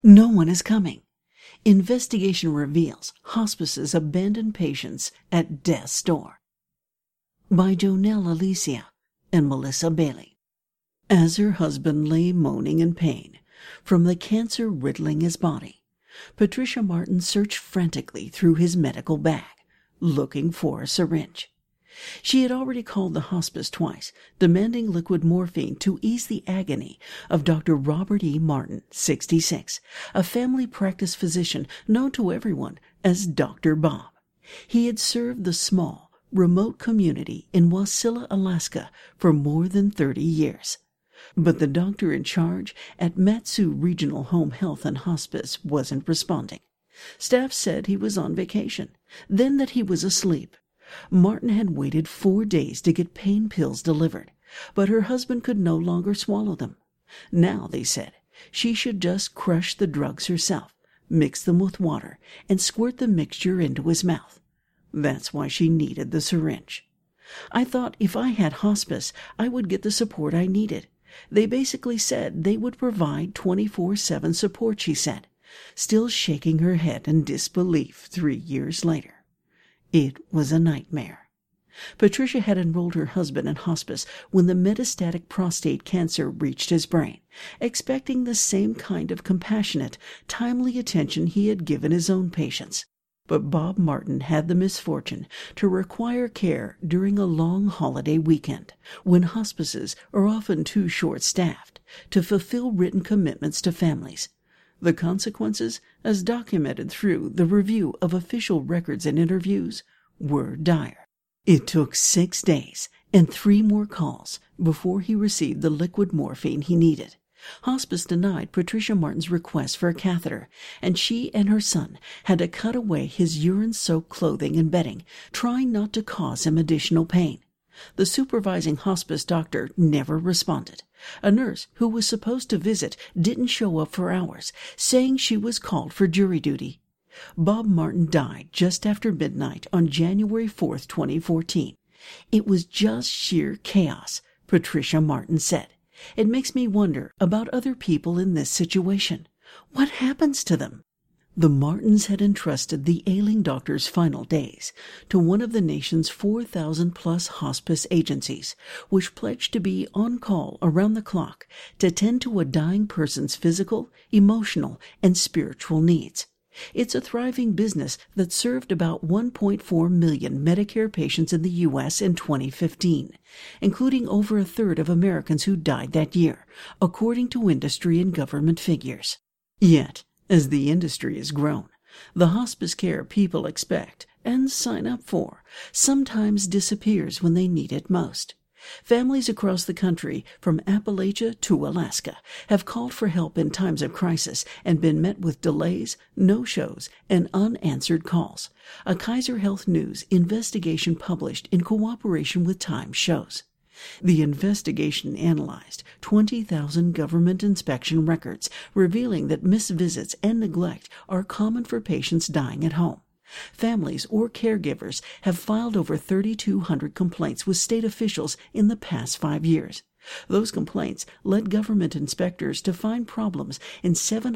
No one is coming. Investigation reveals hospices abandon patients at death's door. By Jonelle Alicia and Melissa Bailey. As her husband lay moaning in pain from the cancer riddling his body, Patricia Martin searched frantically through his medical bag, looking for a syringe. She had already called the hospice twice, demanding liquid morphine to ease the agony of Dr. Robert E. Martin, 66, a family practice physician known to everyone as Dr. Bob. He had served the small, remote community in Wasilla, Alaska for more than 30 years. But the doctor in charge at Mat-Su Regional Home Health and Hospice wasn't responding. Staff said he was on vacation, then that he was asleep. Martin had waited 4 days to get pain pills delivered, but her husband could no longer swallow them. Now, they said, she should just crush the drugs herself, mix them with water, and squirt the mixture into his mouth. That's why she needed the syringe. I thought if I had hospice, I would get the support I needed. They basically said they would provide 24/7 support, she said, still shaking her head in disbelief 3 years later. It was a nightmare. Patricia had enrolled her husband in hospice when the metastatic prostate cancer reached his brain, expecting the same kind of compassionate, timely attention he had given his own patients. But Bob Martin had the misfortune to require care during a long holiday weekend, when hospices are often too short-staffed to fulfill written commitments to families. The consequences, as documented through the review of official records and interviews, were dire. It took 6 days and 3 more calls before he received the liquid morphine he needed. Hospice denied Patricia Martin's request for a catheter, and she and her son had to cut away his urine-soaked clothing and bedding, trying not to cause him additional pain. The supervising hospice doctor never responded. A nurse who was supposed to visit didn't show up for hours, saying she was called for jury duty. Bob Martin died just after midnight on January 4th, 2014. It was just sheer chaos, Patricia Martin said. It makes me wonder about other people in this situation. What happens to them? The Martins had entrusted the ailing doctor's final days to one of the nation's 4,000-plus hospice agencies, which pledged to be on call around the clock to tend to a dying person's physical, emotional, and spiritual needs. It's a thriving business that served about 1.4 million Medicare patients in the U.S. in 2015, including over a third of Americans who died that year, according to industry and government figures. Yet, as the industry has grown, the hospice care people expect and sign up for sometimes disappears when they need it most. Families across the country, from Appalachia to Alaska, have called for help in times of crisis and been met with delays, no-shows, and unanswered calls. A Kaiser Health News investigation published in cooperation with Time shows. The investigation analyzed 20,000 government inspection records, revealing that missed visits and neglect are common for patients dying at home. Families or caregivers have filed over 3,200 complaints with state officials in the past 5 years. Those complaints led government inspectors to find problems in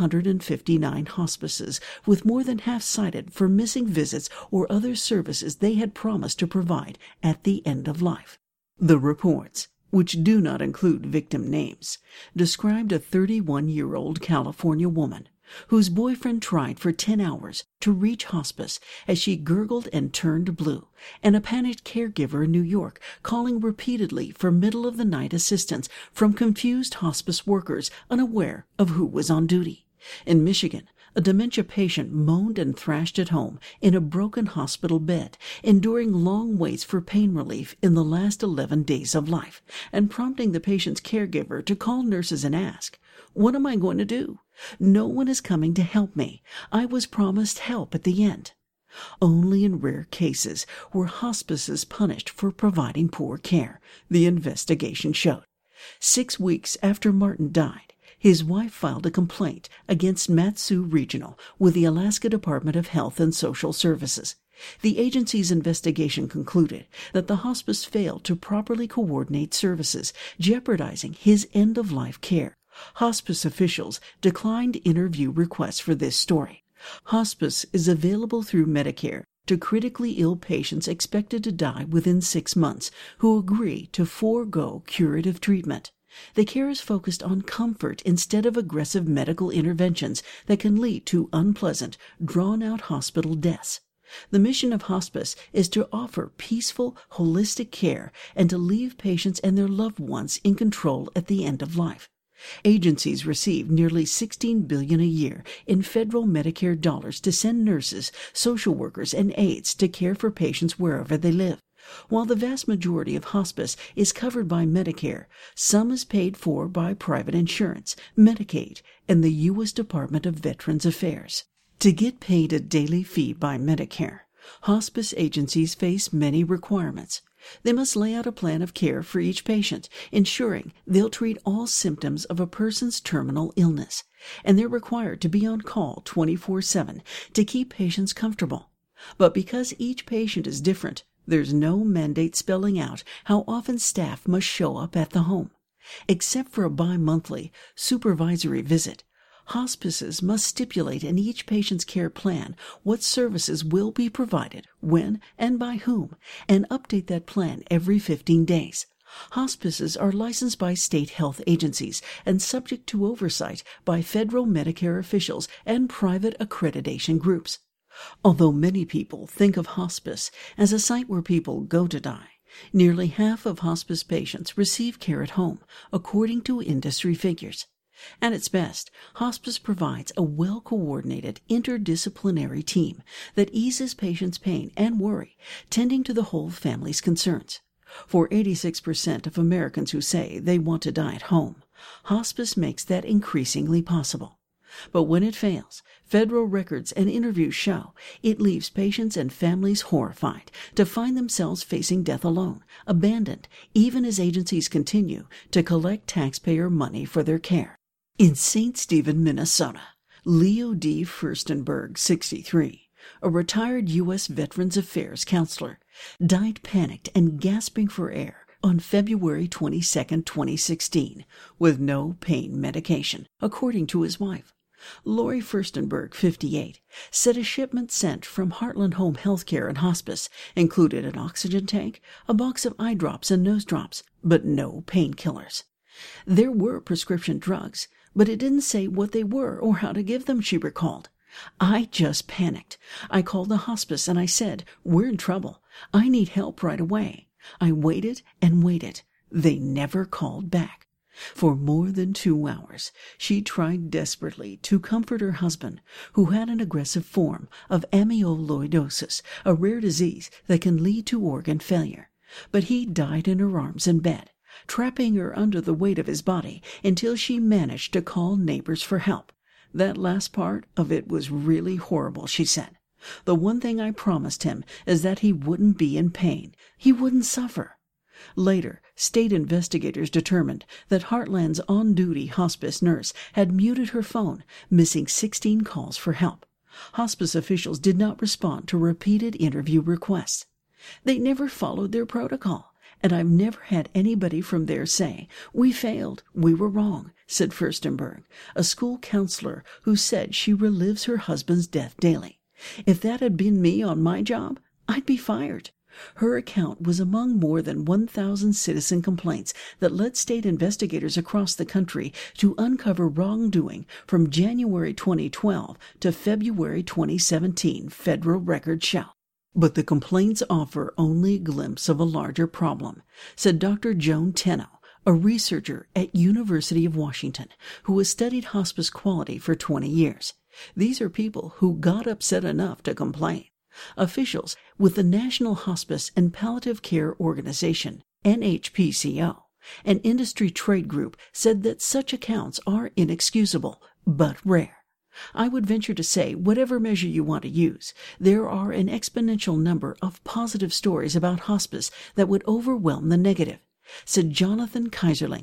759 hospices, with more than half cited for missing visits or other services they had promised to provide at the end of life. The reports, which do not include victim names, described a 31-year-old California woman whose boyfriend tried for 10 hours to reach hospice as she gurgled and turned blue, and a panicked caregiver in New York calling repeatedly for middle-of-the-night assistance from confused hospice workers unaware of who was on duty. In Michigan, a dementia patient moaned and thrashed at home in a broken hospital bed, enduring long waits for pain relief in the last 11 days of life, and prompting the patient's caregiver to call nurses and ask, "What am I going to do? No one is coming to help me. I was promised help at the end." Only in rare cases were hospices punished for providing poor care, the investigation showed. 6 weeks after Martin died, his wife filed a complaint against Mat-Su Regional with the Alaska Department of Health and Social Services. The agency's investigation concluded that the hospice failed to properly coordinate services, jeopardizing his end-of-life care. Hospice officials declined interview requests for this story. Hospice is available through Medicare to critically ill patients expected to die within 6 months who agree to forego curative treatment. The care is focused on comfort instead of aggressive medical interventions that can lead to unpleasant, drawn-out hospital deaths. The mission of hospice is to offer peaceful, holistic care and to leave patients and their loved ones in control at the end of life. Agencies receive nearly $16 billion a year in federal Medicare dollars to send nurses, social workers, and aides to care for patients wherever they live. While the vast majority of hospice is covered by Medicare, some is paid for by private insurance, Medicaid, and the U.S. Department of Veterans Affairs. To get paid a daily fee by Medicare, hospice agencies face many requirements. They must lay out a plan of care for each patient, ensuring they'll treat all symptoms of a person's terminal illness, and they're required to be on call 24/7 to keep patients comfortable. But because each patient is different, there's no mandate spelling out how often staff must show up at the home. Except for a bi-monthly supervisory visit, hospices must stipulate in each patient's care plan what services will be provided, when, and by whom, and update that plan every 15 days. Hospices are licensed by state health agencies and subject to oversight by federal Medicare officials and private accreditation groups. Although many people think of hospice as a site where people go to die, nearly half of hospice patients receive care at home, according to industry figures. At its best, hospice provides a well-coordinated, interdisciplinary team that eases patients' pain and worry, tending to the whole family's concerns. For 86% of Americans who say they want to die at home, hospice makes that increasingly possible. But when it fails, federal records and interviews show it leaves patients and families horrified to find themselves facing death alone, abandoned, even as agencies continue to collect taxpayer money for their care. In St. Stephen, Minnesota, Leo D. Furstenberg, 63, a retired U.S. Veterans Affairs counselor, died panicked and gasping for air on February 22, 2016, with no pain medication, according to his wife. Lori Furstenberg, 58, said a shipment sent from Heartland Home Healthcare and Hospice included an oxygen tank, a box of eye drops and nose drops, but no painkillers. There were prescription drugs, but it didn't say what they were or how to give them, she recalled. I just panicked. I called the hospice and I said, "We're in trouble. I need help right away." I waited and waited. They never called back. For more than 2 hours, she tried desperately to comfort her husband, who had an aggressive form of amyloidosis, a rare disease that can lead to organ failure. But he died in her arms in bed, trapping her under the weight of his body until she managed to call neighbors for help. That last part of it was really horrible, she said. The one thing I promised him is that he wouldn't be in pain. He wouldn't suffer. Later, state investigators determined that Heartland's on-duty hospice nurse had muted her phone, missing 16 calls for help. Hospice officials did not respond to repeated interview requests. They never followed their protocol, and I've never had anybody from there say, "We failed, we were wrong," said Furstenberg, a school counselor who said she relives her husband's death daily. If that had been me on my job, I'd be fired. Her account was among more than 1,000 citizen complaints that led state investigators across the country to uncover wrongdoing from January 2012 to February 2017, federal records show. But the complaints offer only a glimpse of a larger problem, said Dr. Joan Tenno, a researcher at University of Washington who has studied hospice quality for 20 years. These are people who got upset enough to complain. Officials with the National Hospice and Palliative Care Organization, NHPCO, an industry trade group, said that such accounts are inexcusable, but rare. I would venture to say, whatever measure you want to use, there are an exponential number of positive stories about hospice that would overwhelm the negative, said Jonathan Kaiserling,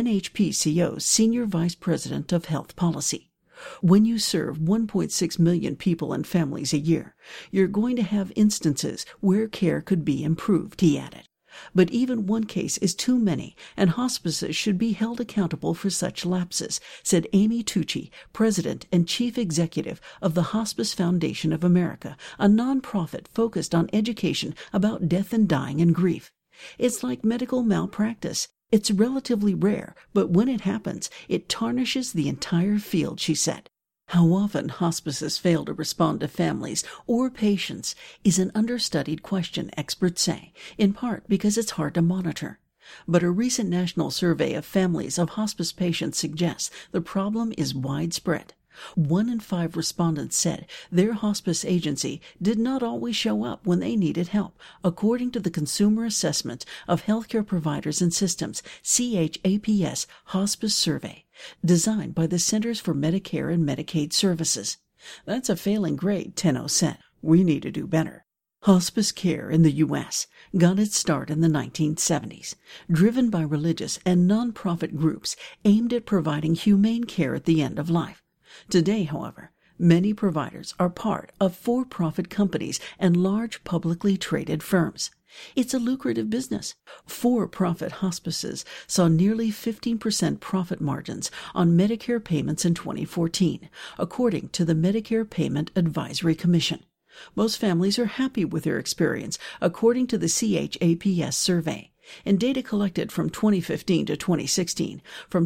NHPCO's Senior Vice President of Health Policy. When you serve 1.6 million people and families a year, you're going to have instances where care could be improved, he added. But even one case is too many, and hospices should be held accountable for such lapses, said Amy Tucci, President and Chief Executive of the Hospice Foundation of America, a nonprofit focused on education about death and dying and grief. It's like medical malpractice. It's relatively rare, but when it happens, it tarnishes the entire field, she said. How often hospices fail to respond to families or patients is an understudied question, experts say, in part because it's hard to monitor. But a recent national survey of families of hospice patients suggests the problem is widespread. 1 in 5 respondents said their hospice agency did not always show up when they needed help, according to the Consumer Assessment of Healthcare Providers and Systems, CHAPS Hospice Survey, designed by the Centers for Medicare and Medicaid Services. That's a failing grade, Tenno said. We need to do better. Hospice care in the U.S. got its start in the 1970s, driven by religious and nonprofit groups aimed at providing humane care at the end of life. Today, however, many providers are part of for-profit companies and large publicly traded firms. It's a lucrative business. For-profit hospices saw nearly 15% profit margins on Medicare payments in 2014, according to the Medicare Payment Advisory Commission. Most families are happy with their experience, according to the CHAPS survey. In data collected from 2015 to 2016, from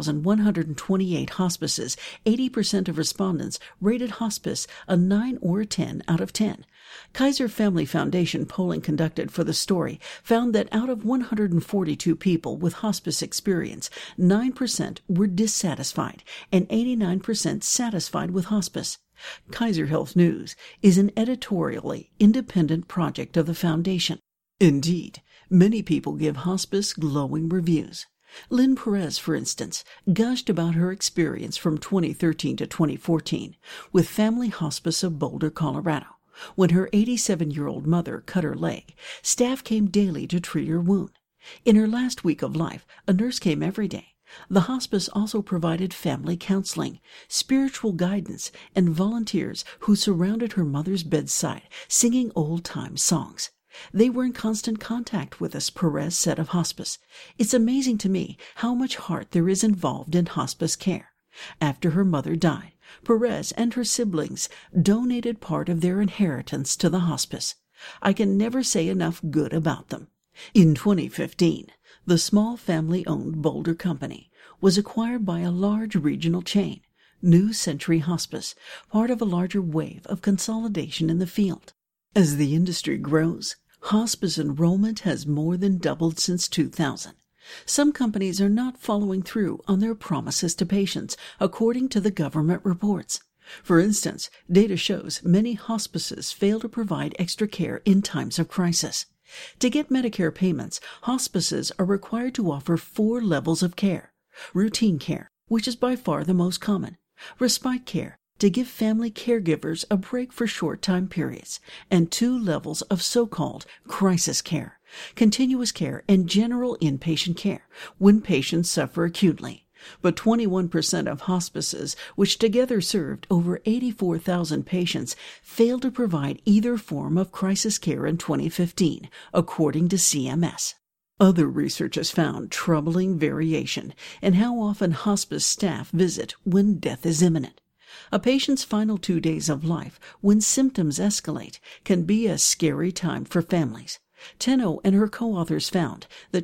2,128 hospices, 80% of respondents rated hospice a 9 or a 10 out of 10. Kaiser Family Foundation polling conducted for the story found that out of 142 people with hospice experience, 9% were dissatisfied and 89% satisfied with hospice. Kaiser Health News is an editorially independent project of the foundation. Indeed, many people give hospice glowing reviews. Lynn Perez, for instance, gushed about her experience from 2013 to 2014 with Family Hospice of Boulder, Colorado. When her 87-year-old mother cut her leg, staff came daily to treat her wound. In her last week of life, a nurse came every day. The hospice also provided family counseling, spiritual guidance, and volunteers who surrounded her mother's bedside, singing old-time songs. They were in constant contact with us, Perez said of hospice. It's amazing to me how much heart there is involved in hospice care. After her mother died, Perez and her siblings donated part of their inheritance to the hospice. I can never say enough good about them. In 2015, the small family-owned Boulder Company was acquired by a large regional chain, New Century Hospice, part of a larger wave of consolidation in the field. As the industry grows, hospice enrollment has more than doubled since 2000. Some companies are not following through on their promises to patients, according to the government reports. For instance, data shows many hospices fail to provide extra care in times of crisis. To get Medicare payments, hospices are required to offer 4 levels of care: routine care, which is by far the most common; respite care, to give family caregivers a break for short time periods; and 2 levels of so-called crisis care, continuous care and general inpatient care, when patients suffer acutely. But 21% of hospices, which together served over 84,000 patients, failed to provide either form of crisis care in 2015, according to CMS. Other research has found troubling variation in how often hospice staff visit when death is imminent. A patient's final 2 days of life, when symptoms escalate, can be a scary time for families. Tenno and her co-authors found that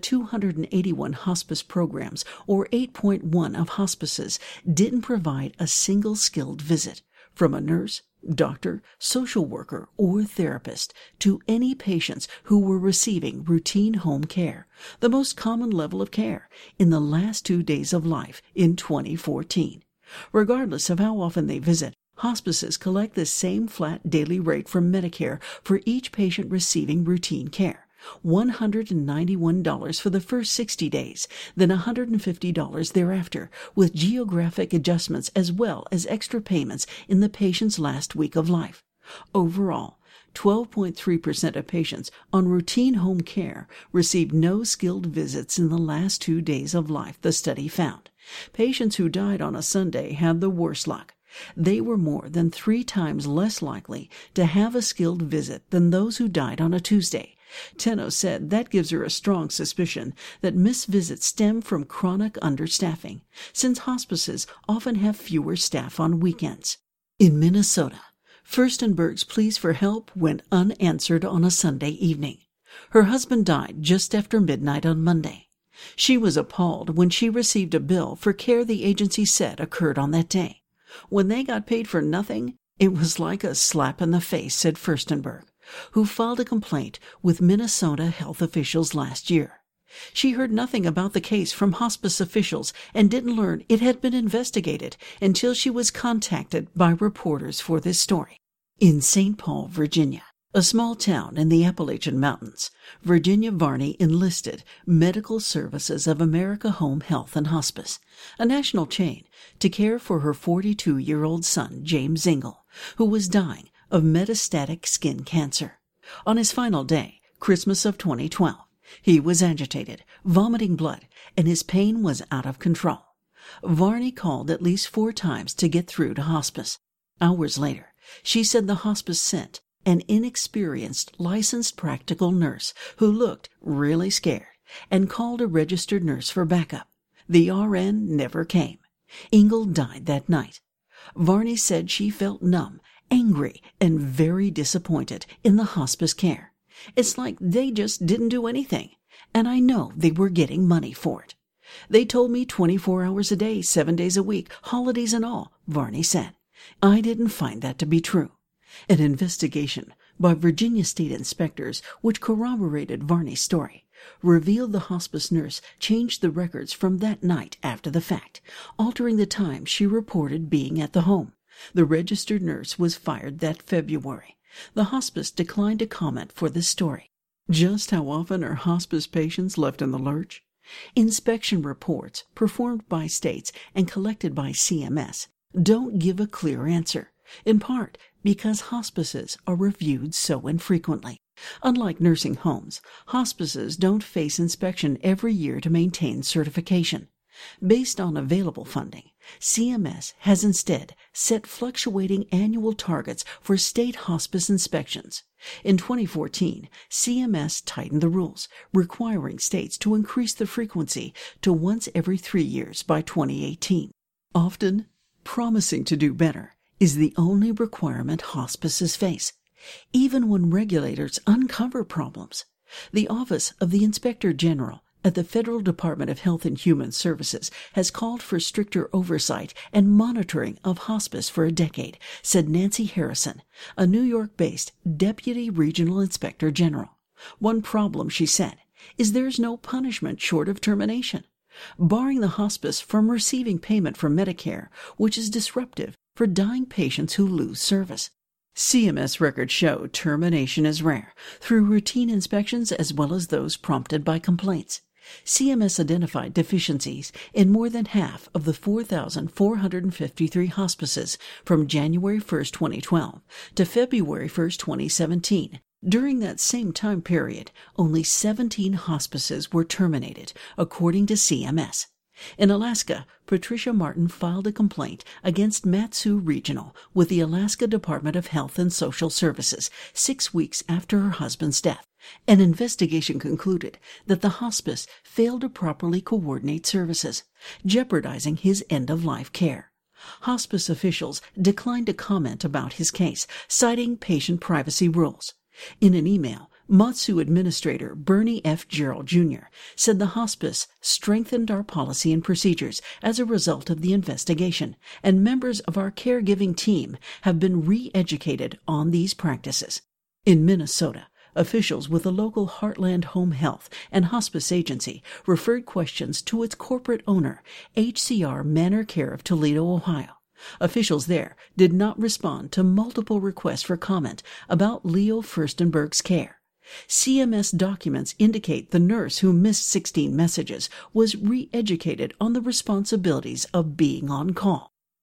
281 hospice programs, or 8.1 of hospices, didn't provide a single skilled visit, from a nurse, doctor, social worker, or therapist, to any patients who were receiving routine home care, the most common level of care, in the last 2 days of life in 2014. Regardless of how often they visit, hospices collect the same flat daily rate from Medicare for each patient receiving routine care: $191 for the first 60 days, then $150 thereafter, with geographic adjustments as well as extra payments in the patient's last week of life. Overall, 12.3% of patients on routine home care received no skilled visits in the last 2 days of life, the study found. Patients who died on a Sunday had the worst luck. They were more than 3 times less likely to have a skilled visit than those who died on a Tuesday. Tenno said that gives her a strong suspicion that missed visits stem from chronic understaffing, since hospices often have fewer staff on weekends. In Minnesota, Furstenberg's pleas for help went unanswered on a Sunday evening. Her husband died just after midnight on Monday. She was appalled when she received a bill for care the agency said occurred on that day. When they got paid for nothing, it was like a slap in the face, said Furstenberg, who filed a complaint with Minnesota health officials last year. She heard nothing about the case from hospice officials and didn't learn it had been investigated until she was contacted by reporters for this story. In St. Paul, Virginia, a small town in the Appalachian Mountains, Virginia Varney enlisted Medical Services of America Home Health and Hospice, a national chain, to care for her 42-year-old son, James Engel, who was dying of metastatic skin cancer. On his final day, Christmas of 2012, he was agitated, vomiting blood, and his pain was out of control. Varney called at least 4 times to get through to hospice. Hours later, she said the hospice sent an inexperienced licensed practical nurse who looked really scared and called a registered nurse for backup. The RN never came. Engel died that night. Varney said she felt numb, angry, and very disappointed in the hospice care. It's like they just didn't do anything, and I know they were getting money for it. They told me 24 hours a day, 7 days a week, holidays and all, Varney said. I didn't find that to be true. An investigation by Virginia state inspectors, which corroborated Varney's story, revealed the hospice nurse changed the records from that night after the fact, altering the time she reported being at the home. The registered nurse was fired that February. The hospice declined to comment for this story. Just how often are hospice patients left in the lurch? Inspection reports performed by states and collected by CMS don't give a clear answer, in part because hospices are reviewed so infrequently. Unlike nursing homes, hospices don't face inspection every year to maintain certification. Based on available funding, CMS has instead set fluctuating annual targets for state hospice inspections. In 2014, CMS tightened the rules, requiring states to increase the frequency to once every 3 years by 2018. Often, promising to do better is the only requirement hospices face, even when regulators uncover problems. The Office of the Inspector General at the Federal Department of Health and Human Services has called for stricter oversight and monitoring of hospice for a decade, said Nancy Harrison, a New York-based Deputy Regional Inspector General. One problem, she said, is there's no punishment short of termination, barring the hospice from receiving payment from Medicare, which is disruptive for dying patients who lose service. CMS records show termination is rare, through routine inspections as well as those prompted by complaints. CMS identified deficiencies in more than half of the 4,453 hospices from January 1, 2012 to February 1, 2017. During that same time period, only 17 hospices were terminated, according to CMS. In Alaska, Patricia Martin filed a complaint against Mat-Su Regional with the Alaska Department of Health and Social Services 6 weeks after her husband's death. An investigation concluded that the hospice failed to properly coordinate services, jeopardizing his end-of-life care. Hospice officials declined to comment about his case, citing patient privacy rules. In an email, Mat-Su Administrator Bernie F. Gerald Jr. said the hospice strengthened our policy and procedures as a result of the investigation, and members of our caregiving team have been re-educated on these practices. In Minnesota, officials with the local Heartland Home Health and Hospice Agency referred questions to its corporate owner, HCR Manor Care of Toledo, Ohio. Officials there did not respond to multiple requests for comment about Leo Furstenberg's care. CMS documents indicate the nurse who missed 16 messages was re-educated on the responsibilities of being on call.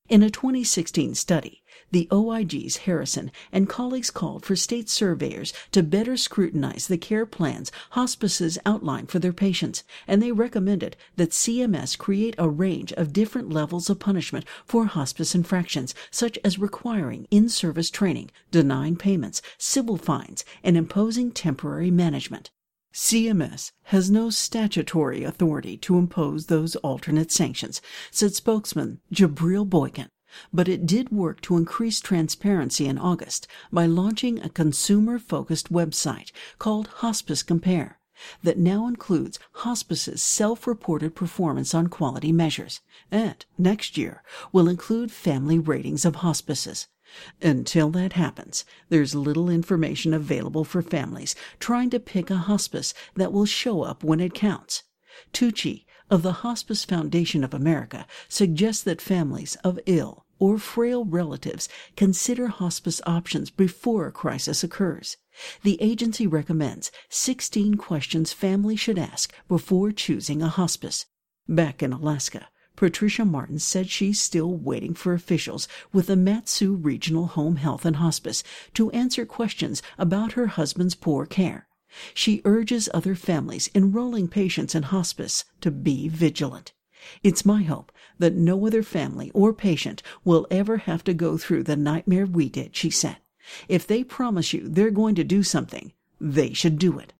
In a 2016 study, the OIG's Harrison and colleagues called for state surveyors to better scrutinize the care plans hospices outline for their patients, and they recommended that CMS create a range of different levels of punishment for hospice infractions, such as requiring in-service training, denying payments, civil fines, and imposing temporary management. CMS has no statutory authority to impose those alternate sanctions, said spokesman Jabril Boykin, but it did work to increase transparency in August by launching a consumer-focused website called Hospice Compare that now includes hospice's self-reported performance on quality measures, and next year will include family ratings of hospices. Until that happens, there's little information available for families trying to pick a hospice that will show up when it counts. Tucci of the Hospice Foundation of America suggests that families of ill or frail relatives consider hospice options before a crisis occurs. The agency recommends 16 questions families should ask before choosing a hospice. Back in Alaska, Patricia Martin said she's still waiting for officials with the Mat-Su Regional Home Health and Hospice to answer questions about her husband's poor care. She urges other families enrolling patients in hospice to be vigilant. It's my hope that no other family or patient will ever have to go through the nightmare we did, she said. If they promise you they're going to do something, they should do it.